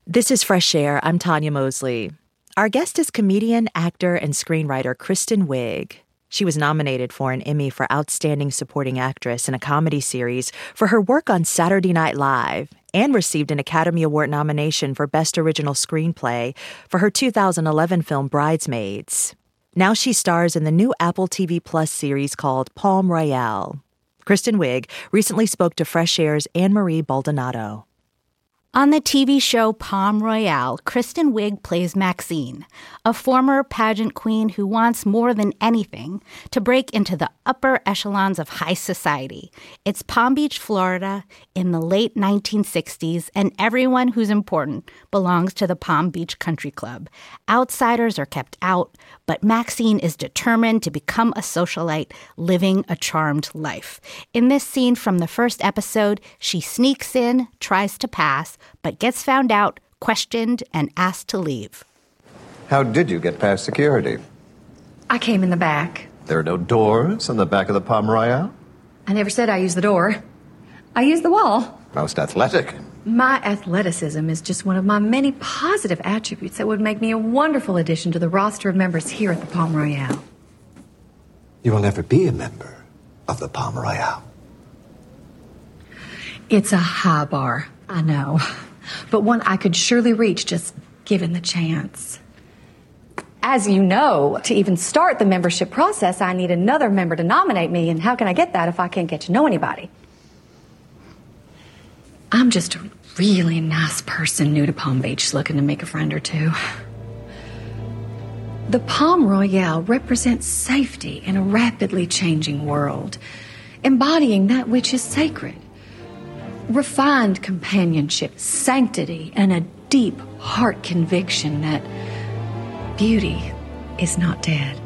This is Fresh Air. I'm Tanya Mosley. Our guest is comedian, actor, and screenwriter Kristen Wiig. She was nominated for an Emmy for Outstanding Supporting Actress in a Comedy Series for her work on Saturday Night Live and received an Academy Award nomination for Best Original Screenplay for her 2011 film Bridesmaids. Now she stars in the new Apple TV Plus series called Palm Royale. Kristen Wiig recently spoke to Fresh Air's Anne-Marie Baldonado. On the TV show Palm Royale, Kristen Wiig plays Maxine, a former pageant queen who wants more than anything to break into the upper echelons of high society. It's Palm Beach, Florida, in the late 1960s, and everyone who's important belongs to the Palm Beach Country Club. Outsiders are kept out, but Maxine is determined to become a socialite, living a charmed life. In this scene from the first episode, she sneaks in, tries to pass, but gets found out, questioned, and asked to leave. How did you get past security? I came in the back. There are no doors on the back of the Palm Royale? I never said I used the door. I used the wall. Most athletic. My athleticism is just one of my many positive attributes that would make me a wonderful addition to the roster of members here at the Palm Royale. You will never be a member of the Palm Royale. It's a high bar, I know, but one I could surely reach just given the chance. As you know, to even start the membership process, I need another member to nominate me, and how can I get that if I can't get to know anybody? I'm just a really nice person new to Palm Beach looking to make a friend or two. The Palm Royale represents safety in a rapidly changing world, embodying that which is sacred. Refined companionship, sanctity, and a deep heart conviction that beauty is not dead.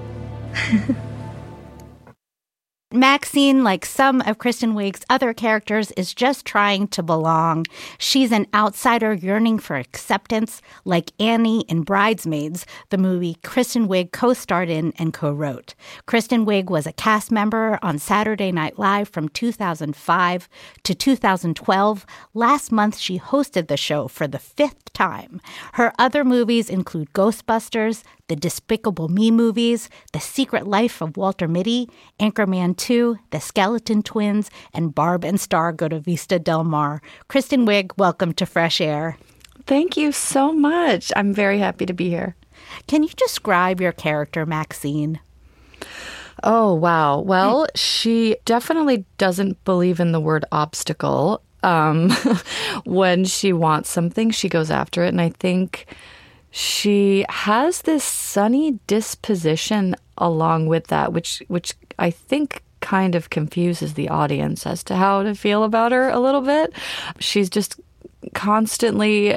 Maxine, like some of Kristen Wiig's other characters, is just trying to belong. She's an outsider yearning for acceptance, like Annie in Bridesmaids, the movie Kristen Wiig co-starred in and co-wrote. Kristen Wiig was a cast member on Saturday Night Live from 2005 to 2012. Last month, she hosted the show for the 5th time. Her other movies include Ghostbusters, the Despicable Me movies, The Secret Life of Walter Mitty, Anchorman 2, The Skeleton Twins, and Barb and Star Go to Vista Del Mar. Kristen Wiig, welcome to Fresh Air. Thank you so much. I'm very happy to be here. Can you describe your character, Maxine? Oh, wow. Well, she definitely doesn't believe in the word obstacle. When she wants something, she goes after it. And I think she has this sunny disposition along with that, which I think kind of confuses the audience as to how to feel about her a little bit. She's just constantly,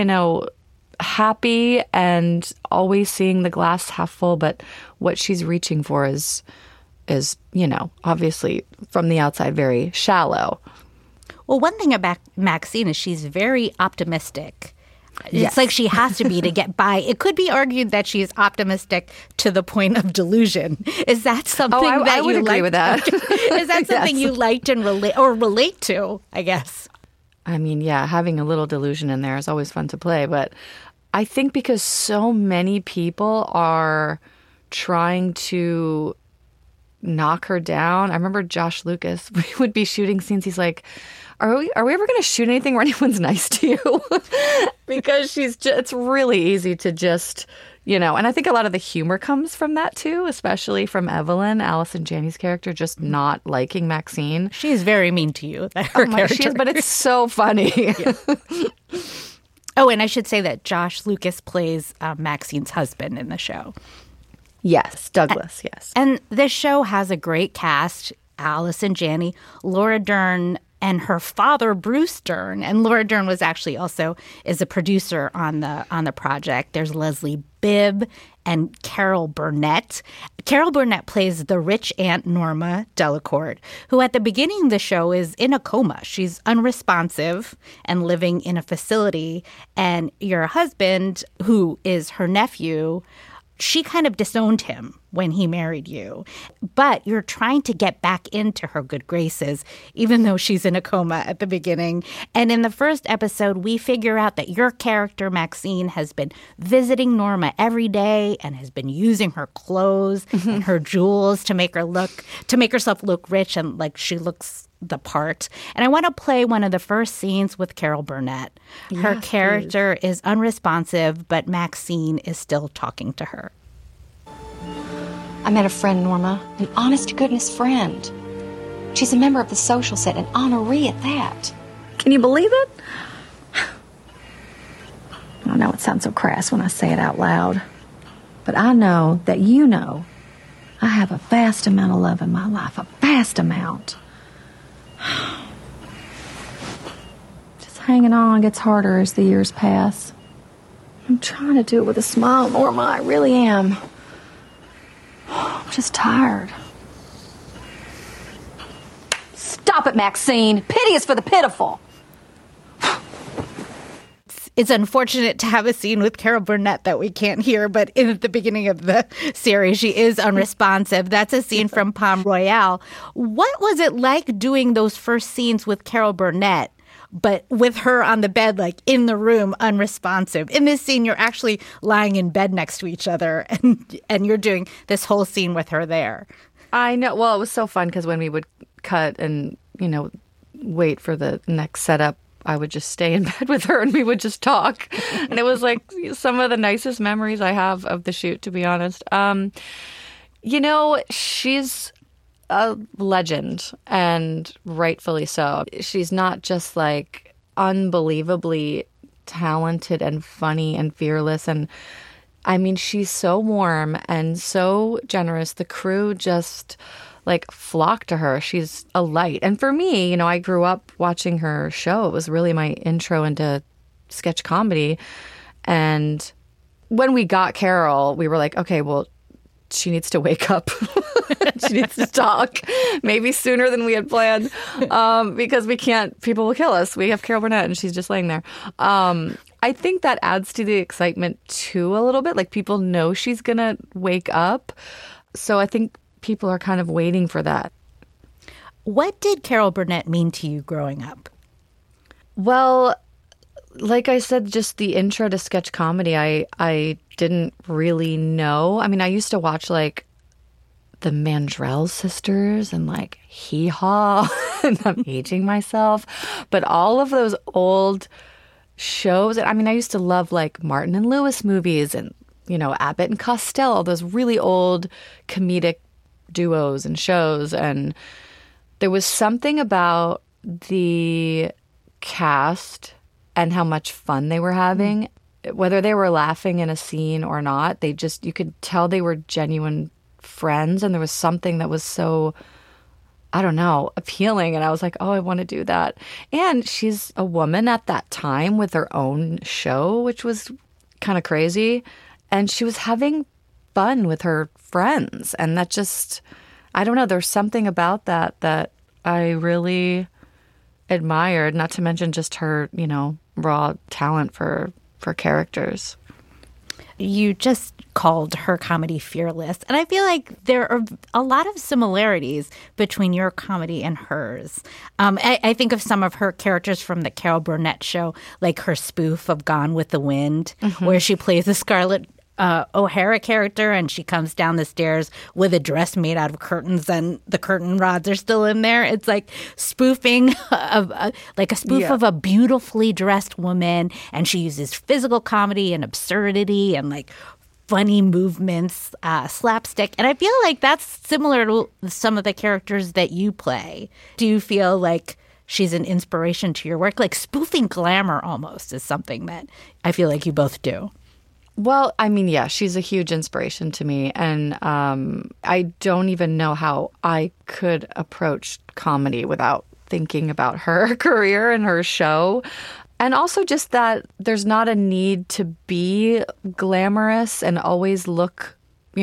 happy and always seeing the glass half full. But what she's reaching for is, obviously from the outside, very shallow. Well, one thing about Maxine is she's very optimistic. Yes. It's like she has to be to get by. It could be argued that she's optimistic to the point of delusion. Is that something that I would agree with that. Is that something you liked and relate to, I guess? I mean, yeah, having a little delusion in there is always fun to play. But I think because so many people are trying to knock her down. I remember Josh Lucas, we would be shooting scenes. He's like, are we ever going to shoot anything where anyone's nice to you? Because it's really easy to just, and I think a lot of the humor comes from that too, especially from Evelyn, Allison Janney's character, just not liking Maxine. She's very mean to you. Her character. She is, but it's so funny. Yeah. Oh, and I should say that Josh Lucas plays Maxine's husband in the show. Yes, Douglas, yes. And this show has a great cast. Allison Janney, Laura Dern, and her father, Bruce Dern. And Laura Dern is a producer on the project. There's Leslie Bibb and Carol Burnett. Carol Burnett plays the rich Aunt Norma Delacourt, who at the beginning of the show is in a coma. She's unresponsive and living in a facility. And your husband, who is her nephew, she kind of disowned him when he married you. But you're trying to get back into her good graces, even though she's in a coma at the beginning. And in the first episode, we figure out that your character, Maxine, has been visiting Norma every day and has been using her clothes and her jewels to make herself look rich and like she looks the part. And I want to play one of the first scenes with Carol Burnett. Her character is unresponsive, but Maxine is still talking to her. I met a friend, Norma, an honest-to-goodness friend. She's a member of the social set, an honoree at that. Can you believe it? I know it sounds so crass when I say it out loud, but I know that you know I have a vast amount of love in my life, a vast amount. Just hanging on gets harder as the years pass. I'm trying to do it with a smile, Norma. I really am. I'm just tired. Stop it, Maxine. Pity is for the pitiful. It's unfortunate to have a scene with Carol Burnett that we can't hear, but at the beginning of the series, she is unresponsive. That's a scene from Palm Royale. What was it like doing those first scenes with Carol Burnett, but with her on the bed, like in the room, unresponsive? In this scene, you're actually lying in bed next to each other, and you're doing this whole scene with her there. I know. Well, it was so fun because when we would cut and, wait for the next setup, I would just stay in bed with her and we would just talk. And it was like some of the nicest memories I have of the shoot, to be honest. She's a legend, and rightfully so. She's not just like unbelievably talented and funny and fearless. And I mean, she's so warm and so generous. The crew just flock to her. She's a light. And for me, I grew up watching her show. It was really my intro into sketch comedy. And when we got Carol, we were like, okay, well, she needs to wake up. She needs to talk, maybe sooner than we had planned, because we can't, people will kill us. We have Carol Burnett and she's just laying there. I think that adds to the excitement too a little bit. Like, people know she's going to wake up. So I think people are kind of waiting for that. What did Carol Burnett mean to you growing up? Well, like I said, just the intro to sketch comedy, I didn't really know. I mean, I used to watch the Mandrell sisters and Hee Haw, and I'm aging myself. But all of those old shows, I mean, I used to love Martin and Lewis movies and, Abbott and Costello, all those really old comedic duos and shows. And there was something about the cast and how much fun they were having. Whether they were laughing in a scene or not, you could tell they were genuine friends. And there was something that was so, I don't know, appealing. And I was like, oh, I want to do that. And she's a woman at that time with her own show, which was kind of crazy. And she was having fun with her friends. And that just, I don't know, there's something about that I really admired, not to mention just her, raw talent for characters. You just called her comedy fearless. And I feel like there are a lot of similarities between your comedy and hers. I think of some of her characters from the Carol Burnett show, like her spoof of Gone with the Wind, where she plays a Scarlett O'Hara character, and she comes down the stairs with a dress made out of curtains, and the curtain rods are still in there. It's like spoofing of a spoof of a beautifully dressed woman, and she uses physical comedy and absurdity and funny movements, slapstick. And I feel like that's similar to some of the characters that you play. Do you feel like she's an inspiration to your work? Spoofing glamour almost is something that I feel like you both do. Well, I mean, yeah, she's a huge inspiration to me. And I don't even know how I could approach comedy without thinking about her career and her show. And also just that there's not a need to be glamorous and always look,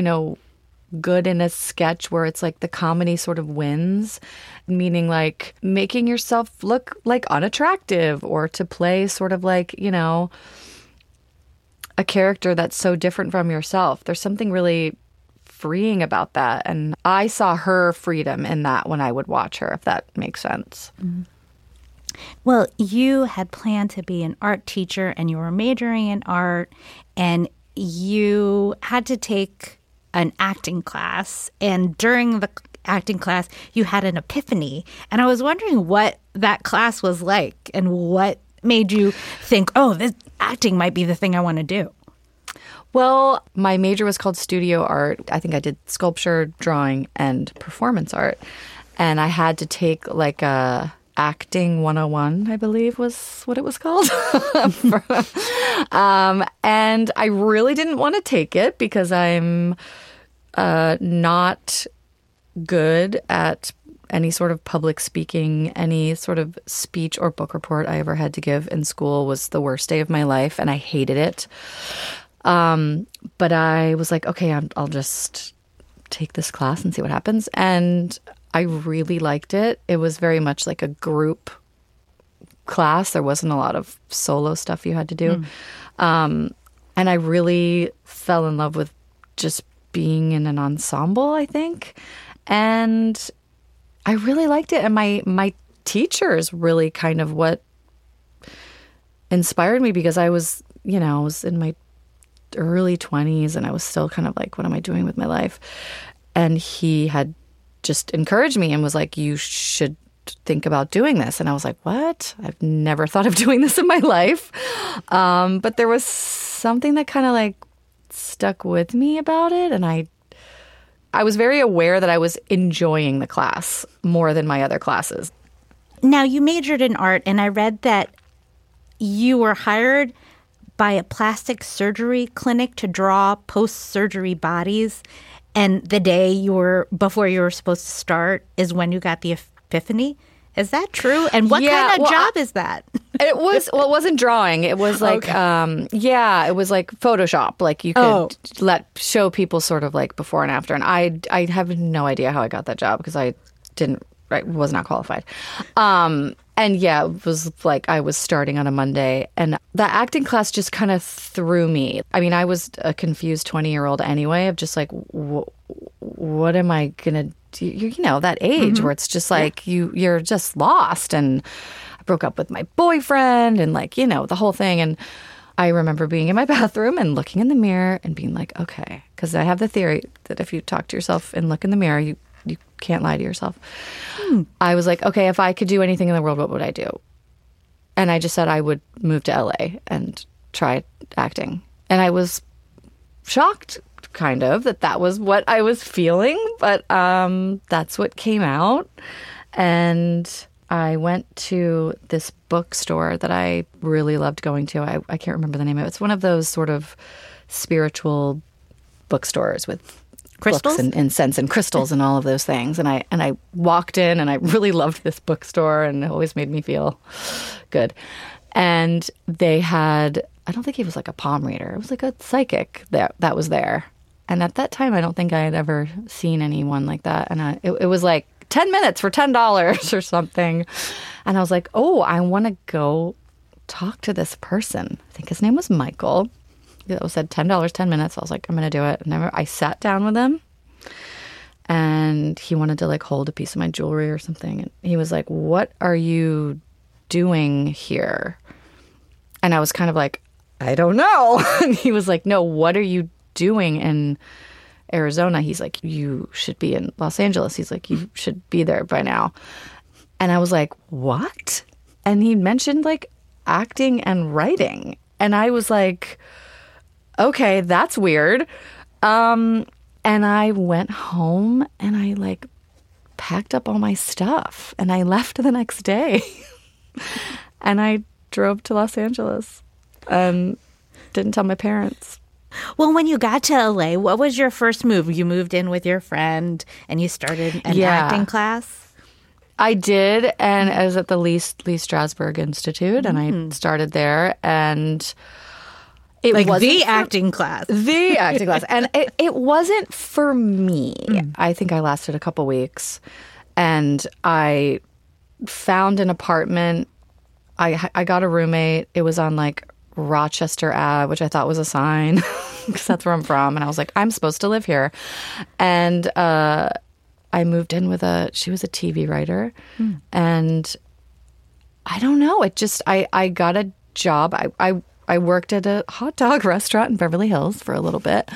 good in a sketch where it's the comedy sort of wins, meaning making yourself look unattractive, or to play sort of a character that's so different from yourself. There's something really freeing about that. And I saw her freedom in that when I would watch her, if that makes sense. Mm-hmm. Well, you had planned to be an art teacher and you were majoring in art and you had to take an acting class. And during the acting class, you had an epiphany. And I was wondering what that class was like and what made you think, oh, this acting might be the thing I want to do. Well, my major was called studio art. I think I did sculpture, drawing, and performance art. And I had to take like a acting 101, I believe was what it was called. And I really didn't want to take it because I'm not good at any sort of public speaking. Any sort of speech or book report I ever had to give in school was the worst day of my life, and I hated it. But I was like, okay, I'll just take this class and see what happens. And I really liked it. It was very much like a group class. There wasn't a lot of solo stuff you had to do. And I really fell in love with just being in an ensemble, I think. And I really liked it. And my teachers really kind of what inspired me because I was in my early 20s and I was still kind of like, what am I doing with my life? And he had just encouraged me and was like, you should think about doing this. And I was like, what? I've never thought of doing this in my life. But there was something that kind of like stuck with me about it. And I was very aware that I was enjoying the class more than my other classes. Now, you majored in art, and I read that you were hired by a plastic surgery clinic to draw post-surgery bodies. And the day before you were supposed to start is when you got the epiphany. Is that true? And what kind of job is that? It wasn't drawing. It was like, it was like Photoshop. Like you could show people sort of like before and after. And I have no idea how I got that job because I was not qualified. And yeah, it was like I was starting on a Monday. And that acting class just kind of threw me. I mean, I was a confused 20-year-old anyway of just like, what am I going to do? You know, that age where it's just like you're just lost. And I broke up with my boyfriend and like, the whole thing. And I remember being in my bathroom and looking in the mirror and being like, okay, because I have the theory that if you talk to yourself and look in the mirror, you can't lie to yourself. I was like, okay, if I could do anything in the world, what would I do? And I just said I would move to LA and try acting. And I was shocked, kind of, that was what I was feeling. But that's what came out. And I went to this bookstore that I really loved going to. I can't remember the name of it. It's one of those sort of spiritual bookstores with crystals books and incense and crystals and all of those things. And I walked in and I really loved this bookstore and it always made me feel good. And they had, I don't think he was like a palm reader. It was like a psychic that was there. And at that time, I don't think I had ever seen anyone like that. And it was like 10 minutes for $10 or something. And I was like, oh, I want to go talk to this person. I think his name was Michael. It said $10, 10 minutes. I was like, I'm going to do it. And I sat down with him and he wanted to like hold a piece of my jewelry or something. And he was like, what are you doing here? And I was kind of like, I don't know. And he was like, no, what are you doing in Arizona? He's like, you should be in Los Angeles. He's like, you should be there by now. And I was like, what? And he mentioned like acting and writing. And I was like, okay, that's weird. And I went home and I like packed up all my stuff and I left the next day. And I drove to Los Angeles and didn't tell my parents. Well, when you got to LA, what was your first move? You moved in with your friend and you started an acting class? I did. And I was at the Lee Strasberg Institute and I started there and it like the acting class. The acting class. And it wasn't for me. I think I lasted a couple weeks and I found an apartment. I got a roommate. It was on like Rochester Ave, which I thought was a sign because that's where I'm from. And I was like, I'm supposed to live here. And I moved in with she was a TV writer. And I don't know. It just, I got a job. I worked at a hot dog restaurant in Beverly Hills for a little bit.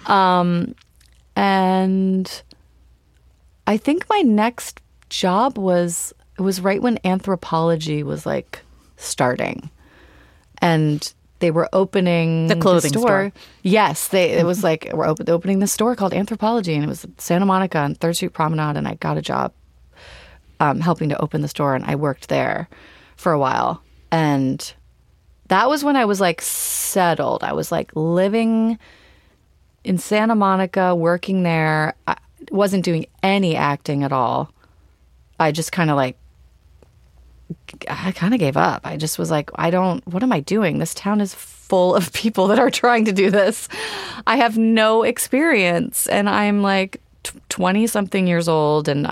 And I think my next job was right when Anthropologie was like starting. And they were opening the clothing store. Yes, it was like we're opening the store called Anthropologie, and it was Santa Monica on 3rd Street Promenade, and I got a job helping to open the store, and I worked there for a while. And that was when I was like settled. I was like living in Santa Monica, working there. I wasn't doing any acting at all. I just kind of gave up. I just was like, what am I doing? This town is full of people that are trying to do this. I have no experience. And I'm like 20-something years old. And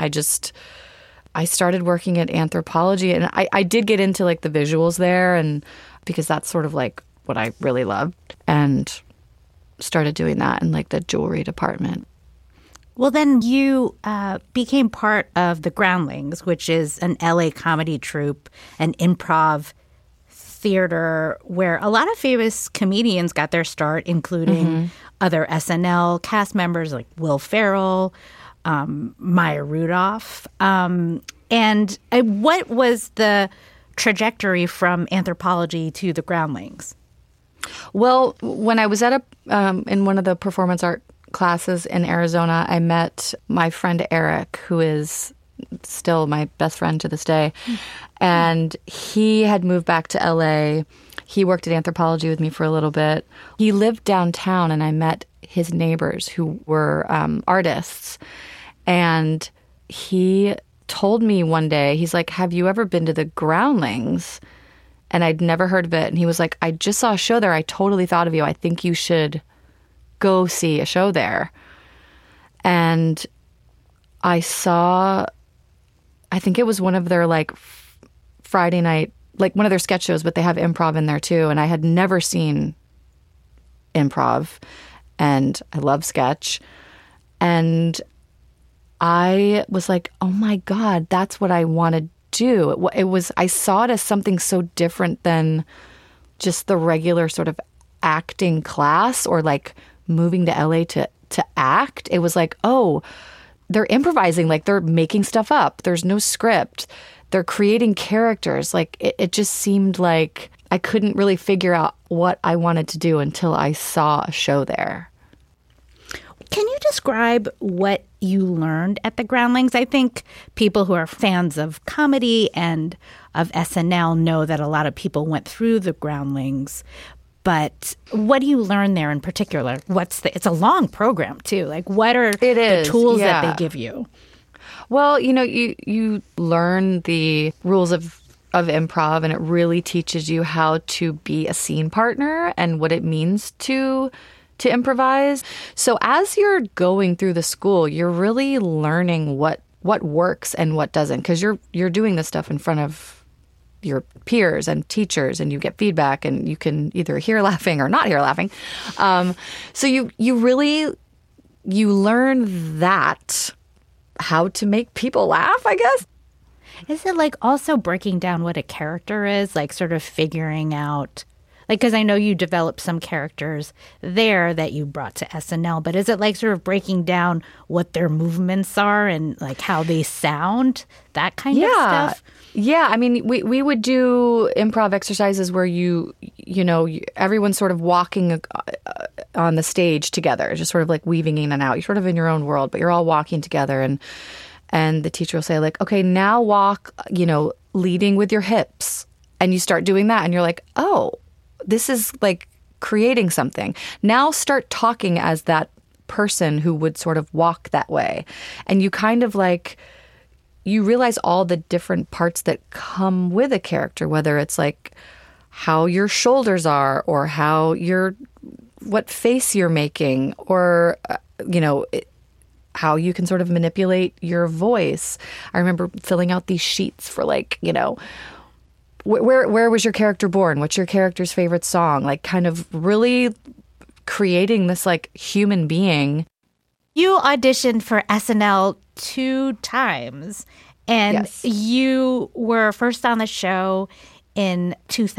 I started working at Anthropologie. And I did get into like the visuals there, and because that's sort of like what I really loved. And started doing that in like the jewelry department. Well, then you became part of the Groundlings, which is an LA comedy troupe, an improv theater where a lot of famous comedians got their start, including other SNL cast members like Will Ferrell, Maya Rudolph. And what was the trajectory from Anthropologie to the Groundlings? Well, when I was at in one of the performance art classes in Arizona, I met my friend Eric, who is still my best friend to this day. And he had moved back to LA. He worked at Anthropologie with me for a little bit. He lived downtown, and I met his neighbors who were artists. And he told me one day, he's like, have you ever been to the Groundlings? And I'd never heard of it. And he was like, I just saw a show there. I totally thought of you. I think you should go see a show there. And I think it was one of their like Friday night, like one of their sketch shows, but they have improv in there too. And I had never seen improv, and I love sketch. And I was like, oh my God, that's what I want to do. I saw it as something so different than just the regular sort of acting class or like moving to LA to act. It was like, oh, they're improvising, like they're making stuff up. There's no script. They're creating characters. Like it just seemed like I couldn't really figure out what I wanted to do until I saw a show there. Can you describe what you learned at the Groundlings? I think people who are fans of comedy and of SNL know that a lot of people went through the Groundlings. But what do you learn there in particular? It's a long program too. Like what are the tools that they give you? Well, you learn the rules of improv, and it really teaches you how to be a scene partner and what it means to improvise. So as you're going through the school, you're really learning what works and what doesn't, because you're doing this stuff in front of your peers and teachers, and you get feedback, and you can either hear laughing or not hear laughing. So you learn that, how to make people laugh, I guess. Is it like also breaking down what a character is, like sort of figuring out, like, because I know you developed some characters there that you brought to SNL, but is it like sort of breaking down what their movements are and like how they sound, that kind of stuff? Yeah, I mean, we would do improv exercises where everyone's sort of walking on the stage together, just sort of like weaving in and out. You're sort of in your own world, but you're all walking together, and the teacher will say like, okay, now walk, leading with your hips, and you start doing that, and you're like, oh, this is like creating something. Now start talking as that person who would sort of walk that way, and you kind of like. You realize all the different parts that come with a character, whether it's like how your shoulders are or what face you're making or, how you can sort of manipulate your voice. I remember filling out these sheets for where was your character born? What's your character's favorite song? Like kind of really creating this like human being. You auditioned for SNL 2 times, and Yes. you were first on the show in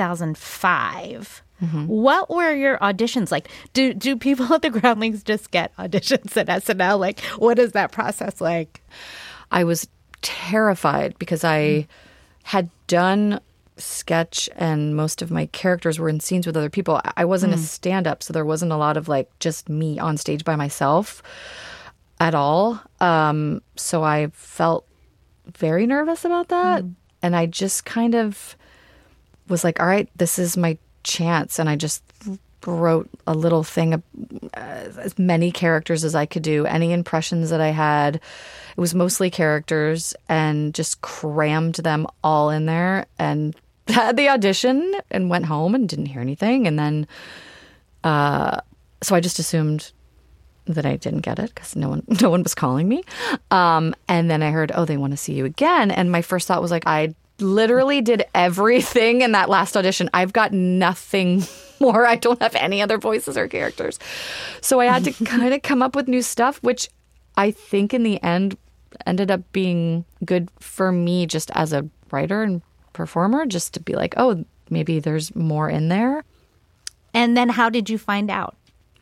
2005. What were your auditions like? Do people at the Groundlings just get auditions at SNL? Like, what is that process like? I was terrified because I had done sketch and most of my characters were in scenes with other people. I wasn't a stand-up, so there wasn't a lot of like just me on stage by myself at all. So I felt very nervous about that. And I just kind of was like, all right, this is my chance. And I just wrote a little thing of as many characters as I could do, any impressions that I had. It was mostly characters and just crammed them all in there and had the audition and went home and didn't hear anything. And then, so I just assumed that I didn't get it because no one was calling me. And then I heard, oh, they want to see you again. And my first thought was like, I literally did everything in that last audition. I've got nothing more. I don't have any other voices or characters. So I had to kind of come up with new stuff, which I think in the end ended up being good for me just as a writer and performer, just to be like, oh, maybe there's more in there. And then how did you find out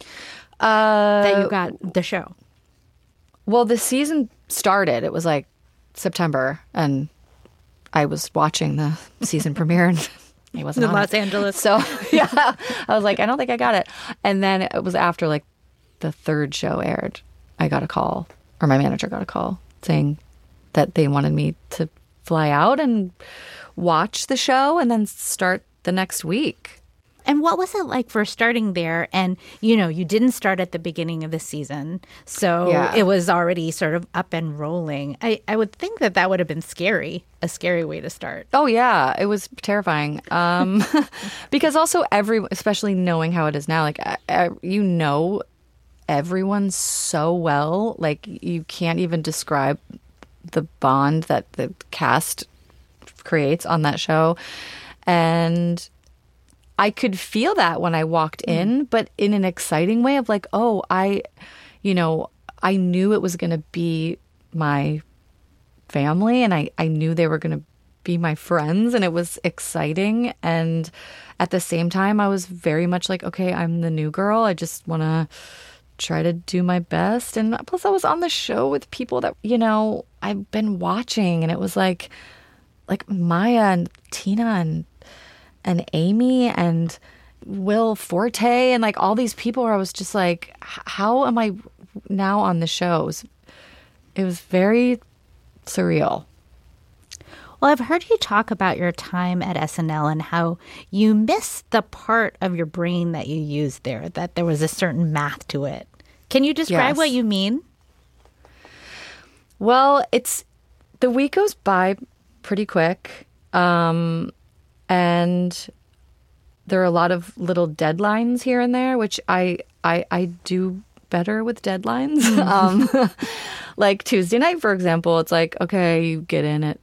that you got the show? Well, the season started. It was like September, and I was watching the season premiere, and he wasn't In on Los it. Angeles. So yeah, I was like, I don't think I got it. And then it was after like the 3rd show aired, I got a call, or my manager got a call saying that they wanted me to fly out and watch the show and then start the next week. And what was it like for starting there? And, you know, you didn't start at the beginning of the season, so Yeah. it was already sort of up and rolling. I would think that would have been scary, a scary way to start. Oh, yeah. It was terrifying. Because also especially knowing how it is now, like, you know everyone so well. Like, you can't even describe the bond that the cast creates on that show. And I could feel that when I walked in, but in an exciting way of like, oh, I knew it was going to be my family, and I knew they were going to be my friends, and it was exciting. And at the same time, I was very much like, okay, I'm the new girl. I just want to try to do my best. And plus I was on the show with people that, you know, I've been watching, and it was like Maya and Tina and Amy and Will Forte and like all these people where I was just like, how am I now on the shows? It was very surreal. Well, I've heard you talk about your time at SNL and how you missed the part of your brain that you used there, that there was a certain math to it. Can you describe Yes. what you mean? Well, the week goes by pretty quick. And there are a lot of little deadlines here and there, which I do better with deadlines. Like Tuesday night, for example, it's like, okay, you get in at,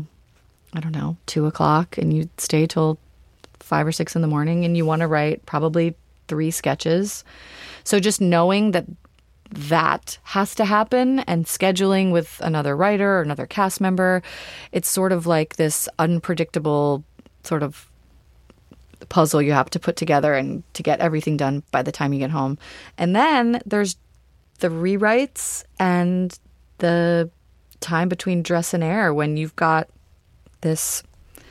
2:00 and you stay till 5 or 6 in the morning, and you want to write probably 3 sketches. So just knowing that has to happen, and scheduling with another writer or another cast member, it's sort of like this unpredictable sort of puzzle you have to put together and to get everything done by the time you get home. And then there's the rewrites and the time between dress and air when you've got this,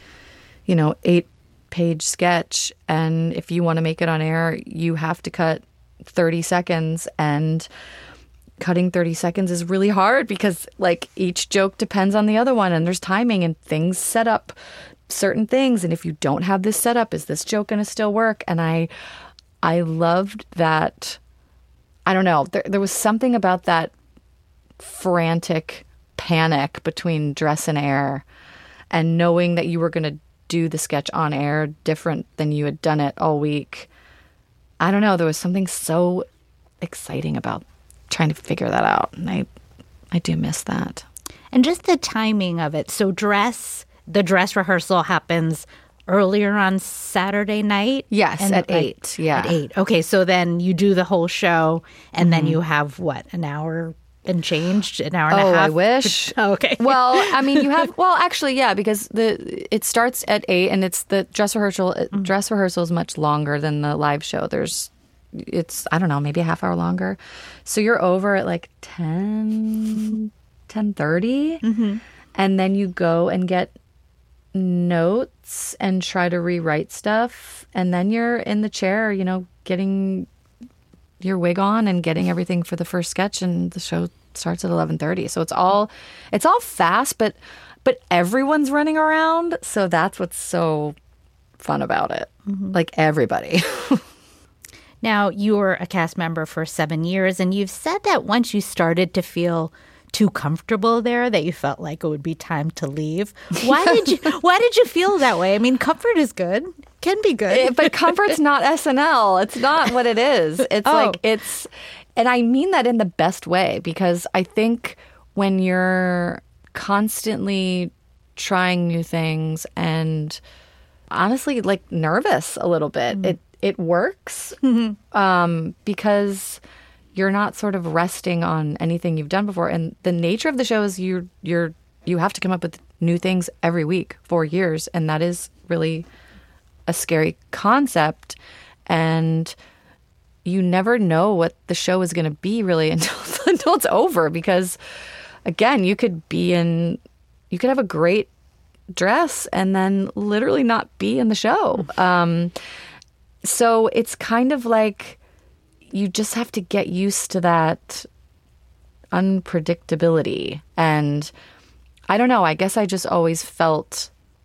8-page sketch, and if you want to make it on air, you have to cut 30 seconds, and cutting 30 seconds is really hard because like each joke depends on the other one, and there's timing and things set up certain things, and if you don't have this set up, is this joke going to still work? And I loved that. I don't know, there was something about that frantic panic between dress and air, and knowing that you were going to do the sketch on air different than you had done it all week. I don't know, there was something so exciting about trying to figure that out, and I do miss that. And just the timing of it. So the dress rehearsal happens earlier on Saturday night? Yes, And, at like, 8. Yeah. At 8. Okay, so then you do the whole show, and then you have, what, an hour and changed? An hour and a half? I wish. Oh, okay. Well, I mean, you have, well, actually, yeah, because it starts at 8 and it's the dress rehearsal. Dress rehearsal is much longer than the live show. It's, I don't know, maybe a half hour longer. So you're over at like 10:30. And then you go and get notes and try to rewrite stuff. And then you're in the chair, getting your wig on and getting everything for the first sketch, and the show starts at 11:30. So it's all fast, but everyone's running around, so that's what's so fun about it. Like everybody. Now, you were a cast member for 7 years, and you've said that once you started to feel too comfortable there, that you felt like it would be time to leave. Why did you feel that way? I mean, comfort is good. Can be good. But comfort's not SNL. It's not what it is. It's and I mean that in the best way, because I think when you're constantly trying new things and honestly like nervous a little bit, it works because you're not sort of resting on anything you've done before. And the nature of the show is you have to come up with new things every week for years, and that is really a scary concept. And you never know what the show is going to be really until it's over, because again, you could have a great dress and then literally not be in the show. So it's kind of like you just have to get used to that unpredictability. And I don't know, I guess I just always felt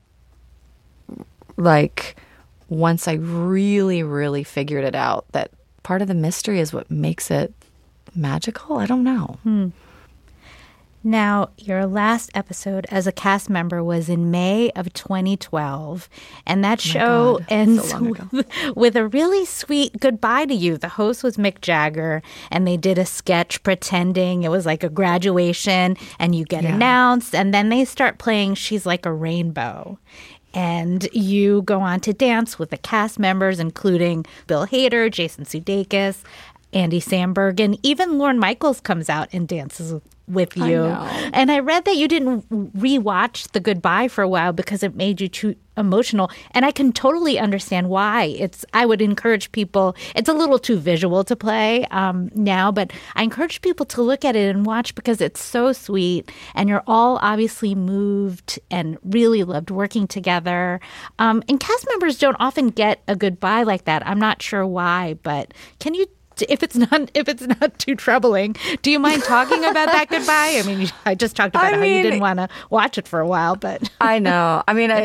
like once I really, really figured it out, that part of the mystery is what makes it magical. I don't know. Now, your last episode as a cast member was in May of 2012, and that show ends with a really sweet goodbye to you. The host was Mick Jagger, and they did a sketch pretending it was like a graduation, and you get announced, and then they start playing She's Like a Rainbow. And you go on to dance with the cast members, including Bill Hader, Jason Sudeikis, Andy Samberg, and even Lorne Michaels comes out and dances with you. And I read that you didn't rewatch the goodbye for a while because it made you too emotional. And I can totally understand why. I would encourage people, it's a little too visual to play now, but I encourage people to look at it and watch because it's so sweet. And you're all obviously moved and really loved working together. And cast members don't often get a goodbye like that. I'm not sure why, but can you, if it's not too troubling, do you mind talking about that goodbye? I mean, I just talked about how you didn't want to watch it for a while, but I know. I mean,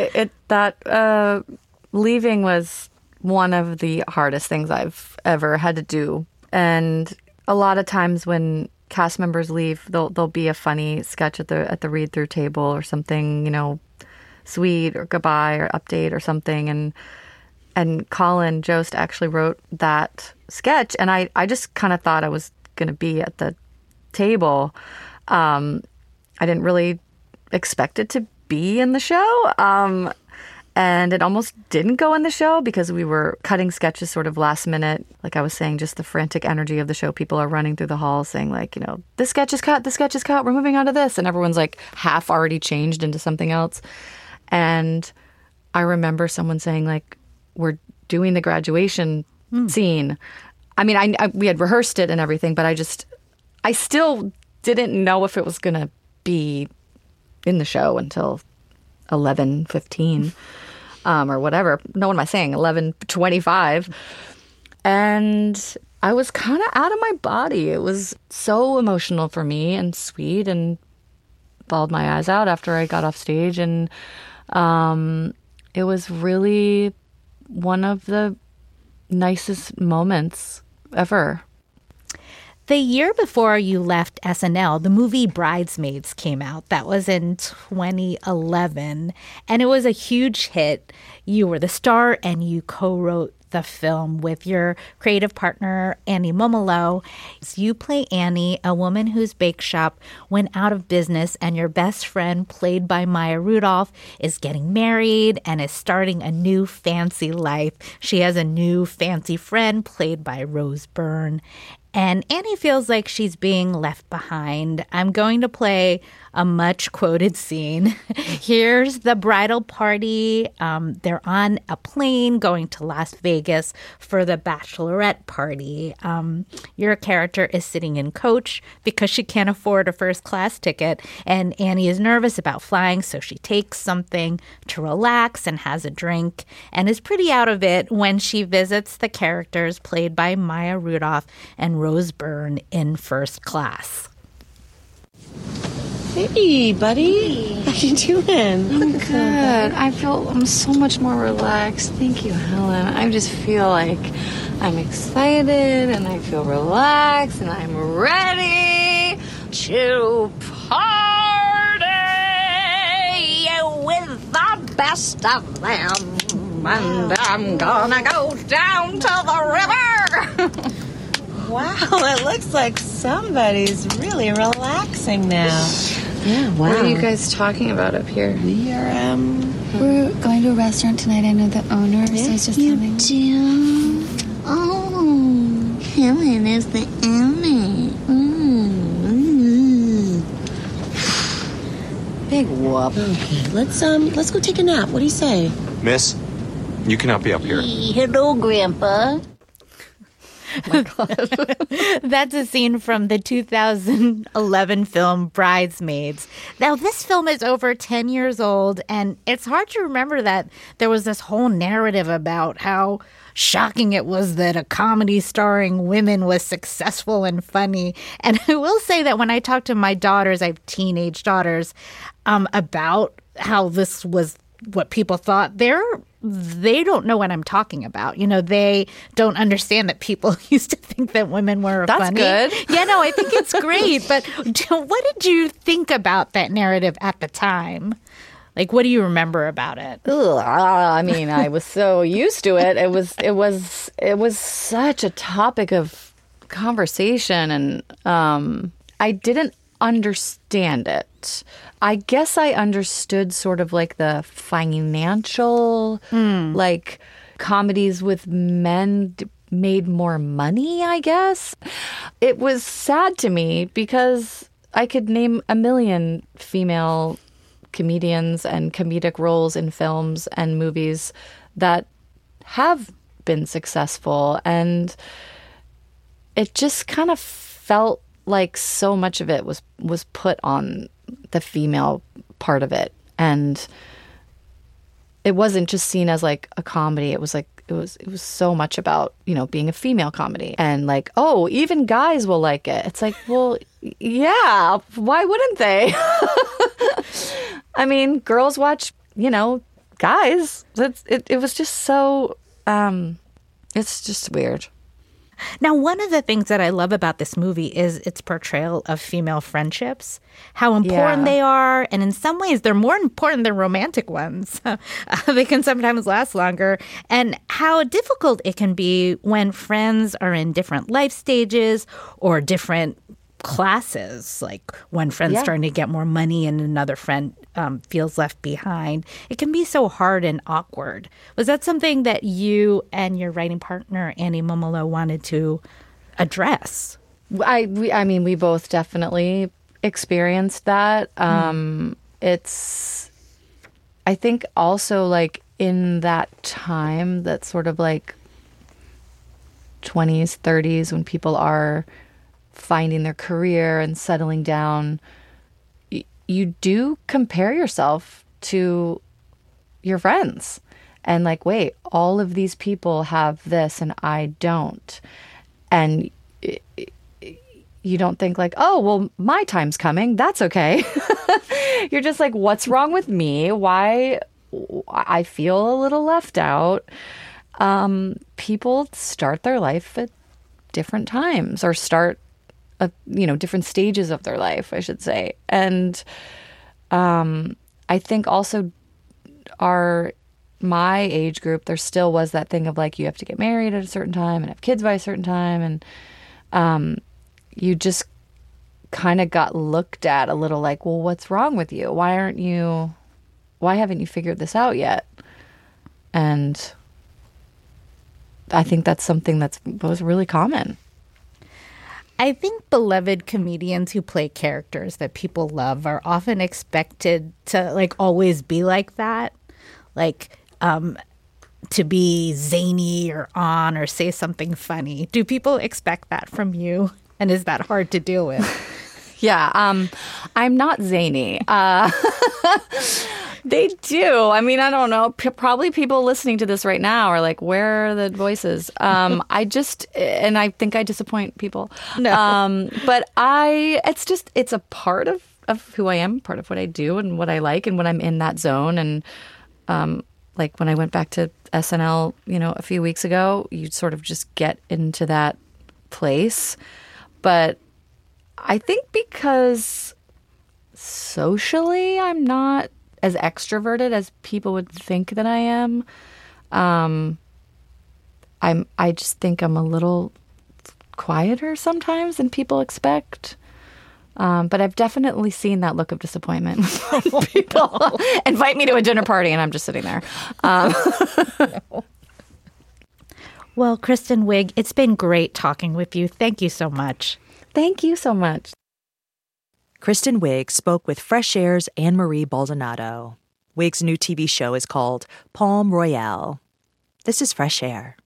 leaving was one of the hardest things I've ever had to do. And a lot of times when cast members leave, there'll be a funny sketch at the read through table or something, sweet or goodbye or update or something, and Colin Jost actually wrote that sketch, and I just kind of thought I was going to be at the table. I didn't really expect it to be in the show, and it almost didn't go in the show because we were cutting sketches sort of last minute. Like I was saying, just the frantic energy of the show. People are running through the halls saying like, this sketch is cut, we're moving on to this, and everyone's like half already changed into something else. And I remember someone saying like, we're doing the graduation scene. I mean, we had rehearsed it and everything, but I still didn't know if it was going to be in the show until 11:15 or whatever. No, what am I saying? 11:25. And I was kind of out of my body. It was so emotional for me and sweet, and bawled my eyes out after I got off stage. And it was really one of the nicest moments ever. The year before you left SNL, the movie Bridesmaids came out. That was in 2011, and it was a huge hit. You were the star, and you co-wrote the film with your creative partner, Annie Mumolo. You play Annie, a woman whose bake shop went out of business, and your best friend, played by Maya Rudolph, is getting married and is starting a new fancy life. She has a new fancy friend, played by Rose Byrne. And Annie feels like she's being left behind. I'm going to play a much quoted scene. Here's the bridal party. They're on a plane going to Las Vegas for the bachelorette party. Your character is sitting in coach because she can't afford a first class ticket. And Annie is nervous about flying, so she takes something to relax and has a drink and is pretty out of it when she visits the characters played by Maya Rudolph and Rose Byrne in first class. Hey, buddy. How you doing? I'm good. I'm so much more relaxed. Thank you, Helen. I just feel like I'm excited and I feel relaxed and I'm ready to party with the best of them. And I'm gonna go down to the river. Wow, it looks like somebody's really relaxing now. Yeah, wow. What are you guys talking about up here? We're going to a restaurant tonight. I know the owner, so it's just coming. Do? Oh, Helen is the owner. Big whoop. Okay, let's go take a nap. What do you say? Miss, you cannot be up here. Hello, Grandpa. My God. That's a scene from the 2011 film Bridesmaids. Now, this film is over 10 years old, and it's hard to remember that there was this whole narrative about how shocking it was that a comedy starring women was successful and funny. And I will say that when I talk to my daughters, I have teenage daughters, about how this was what people thought, they don't know what I'm talking about. You know, they don't understand that people used to think that women were funny. That's good. Yeah, no, I think it's great. But what did you think about that narrative at the time? Like, what do you remember about it? Ugh, I mean, I was so used to it. It was such a topic of conversation, and I didn't understand it. I guess I understood sort of like the financial, like comedies with men made more money, I guess. It was sad to me because I could name a million female comedians and comedic roles in films and movies that have been successful. And it just kind of felt like so much of it was put on the female part of it, and it wasn't just seen as like a comedy. It was like it was so much about, you know, being a female comedy, and like, oh, even guys will like it. It's like, well, yeah, why wouldn't they? I mean, girls watch, you know, guys. It was just so it's just weird. Now, one of the things that I love about this movie is its portrayal of female friendships, how important they are. And in some ways, they're more important than romantic ones. They can sometimes last longer. And how difficult it can be when friends are in different life stages or different classes, like one friend's starting to get more money and another friend feels left behind. It can be so hard and awkward. Was that something that you and your writing partner, Annie Mumolo, wanted to address? I mean, we both definitely experienced that. It's, I think also like in that time, that sort of like 20s, 30s, when people are finding their career and settling down, you do compare yourself to your friends and like, wait, all of these people have this and I don't. And you don't think like, oh, well, my time's coming. That's okay. You're just like, what's wrong with me? Why I feel a little left out. People start their life at different times or start different stages of their life, I should say. And I think also our my age group, there still was that thing of like, you have to get married at a certain time and have kids by a certain time. And you just kind of got looked at a little like, well, what's wrong with you? Why haven't you figured this out yet? And I think that's something that was really common. I think beloved comedians who play characters that people love are often expected to like always be like that. Like, to be zany or on or say something funny. Do people expect that from you? And is that hard to deal with? Yeah, I'm not zany. They do. I mean, I don't know. Probably people listening to this right now are like, where are the voices? And I think I disappoint people. No. But it's a part of who I am, part of what I do and what I like and when I'm in that zone. And like when I went back to SNL, a few weeks ago, you sort of just get into that place. But I think because socially I'm not as extroverted as people would think that I am. I just think I'm a little quieter sometimes than people expect. But I've definitely seen that look of disappointment when people invite me to a dinner party and I'm just sitting there. Well, Kristen Wiig, it's been great talking with you. Thank you so much. Thank you so much. Kristen Wiig spoke with Fresh Air's Anne-Marie Baldonado. Wiig's new TV show is called Palm Royale. This is Fresh Air.